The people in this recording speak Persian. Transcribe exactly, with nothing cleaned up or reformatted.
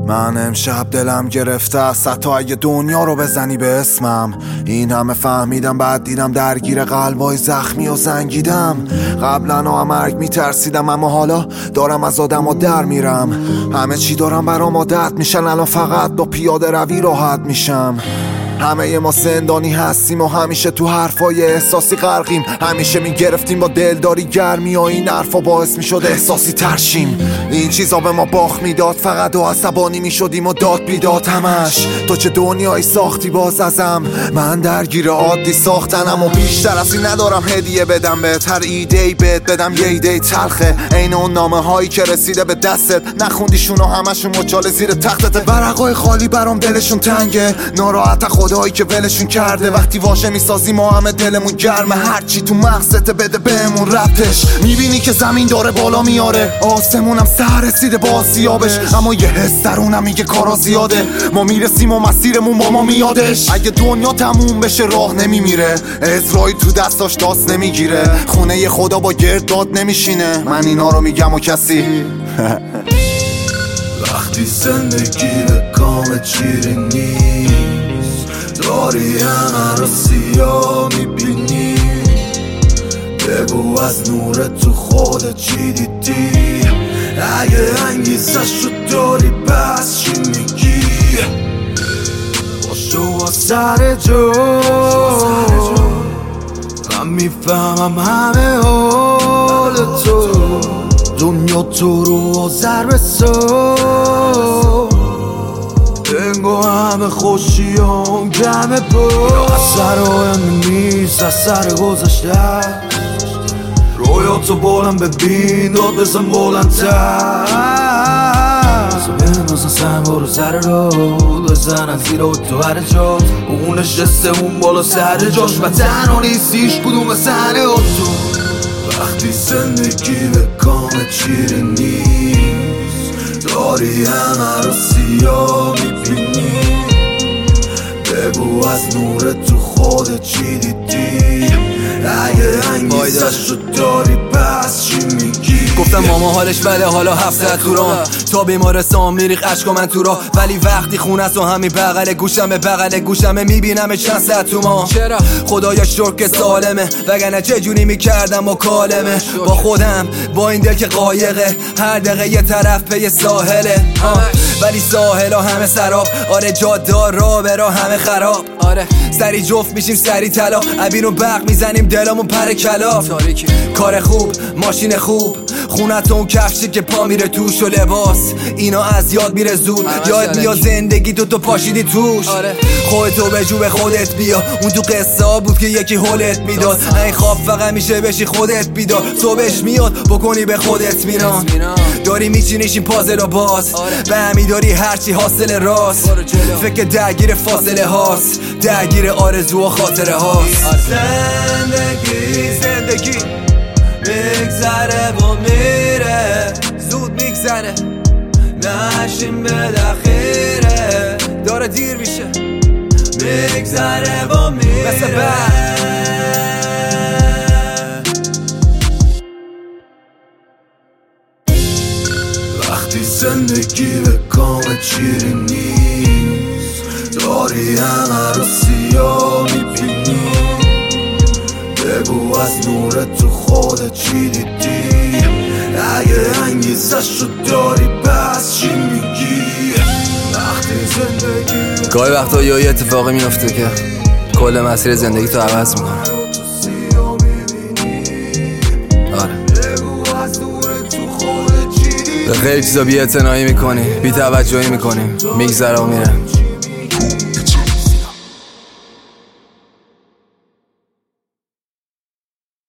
من امشب دلم گرفته است حتی اگه دنیا رو بزنی به اسمم. این همه فهمیدم بعد دیدم درگیر قلبای زخمی و زنگیدم. قبلا ها مرگ میترسیدم اما حالا دارم از آدم ها در میرم. همه چی دارم برام عادت میشن، الان فقط با پیاده روی راحت میشم. همه ما زندانی هستیم و همیشه تو حرفای احساسی غرقیم. همیشه میگرفتیم با دلداری گرمی و این حرفا باعث میشد احساسی ترشیم. این چیزا به ما باخ میداد، فقط و عصبانی میشدیم و داد بیداد همش. تو چه دنیایی ساختی باز ازم، من درگیر عادی ساختنم و بیشتر از این ندارم هدیه بدم بهت. هر ایده‌ای بهت بدم یه ایده تلخه، عین اون نامه هایی که رسیده به دستت نخوندیشون و همشون مچاله زیر تختت. ورقای خالی برام دلشون تنگه، ناراحت خدایی که ولشون کرده. وقتی واژه میسازی ما همه دلمون گرمه، هرچی تو مغزت بده بهمون ربطش. میبینی که زمین داره بالا میاره، آسمونم سر رسیده با آسیابش، اما یه حس درونم میگه کارا زیاده. ما میرسیم و مسیرمون با ما میادش. اگه دنیا تموم بشه راه نمیمیره، اسرائیل تو دستاش داست نمیگیره، خونه خدا با گرداد نمیشینه. من اینا رو میگم و کسی وقتی زندگی به کام چیری نیست، داری همه رو سیاه میبینی. بگو از نور تو خودت چی دیدی، اگه انگیزش رو داری بس چی میگی. باشو با سر جو، من میفهمم همه حال تو. دنیا تو رو آذر بسو، انگو همه خوشیان گمه بود. از سرایم نیست از سر گذشته، رویاتو بلند ببین داد بزن بلندتر. بندازن سن برو سر رو بزنن زیر تو هر جات. اون نشسته اون بالا سر جاش و تنها نیستیش کدوم سنه تو. وقتی زندگی به کام چیری نیست، داری همه رو سیاه میبینی. بگو از نور تو خودت چی دیدی، اگه انگیزش رو داری بس چی میگی. گفتم ماما حالش بده حالا هفته تو رام، تا بیمارستان میریخ عشق من تو را. ولی وقتی خونه است و همین بغل گوشمه بغل گوشمه میبینم چند ساعت تو ما. چرا خدایا شکر که سالمه، وگرنه چه جوری میکردم و کالمه. با خودم با این دل که قایقه، هر دقیقه یه طرف پی ساحله. ولی ساحل ها همه سراب، آره جادار را برا همه خراب. آره سری جفت میشیم سری طلا، عبین و برق میزنیم دلمون پر کلاف. کار خوب ماشین خوب، خونت اون کفشی که پا میره توش و لباس، اینا از یاد میره زود. یاد میاد زندگی تو تو پاشیدی توش. آره. خودتو به جو به خودت بیا، اون تو قصه ها بود که یکی حالت میداد. این خواب فقط میشه بشی خودت بیدار، صبحش میاد بکنی به خودت میران. داری میچینیش این پازل و باز، به همی داری هرچی حاصل راست. فکر درگیر فاصله هاست، درگیر آرزو و خاطره هاست. زندگی زندگی میگذره و میره، زود میگذره نشیم به دخیره. داره دیر میشه میگذره و میره مثل بعد. وقتی زندگی به کام چیری نیست، داری همه رو سیاه میبینی. بگو از نور تو خودت چی دیدی، اگه انگیزش رو داری بس چی میگی. وقتی زندگی گاهی وقتا یه اتفاقی میفته که کل مسیر زندگی تو عوض میکنه. آره به خیلی چیزا بی اعتنایی میکنی، بی توجهی میکنی، میگذره و میره.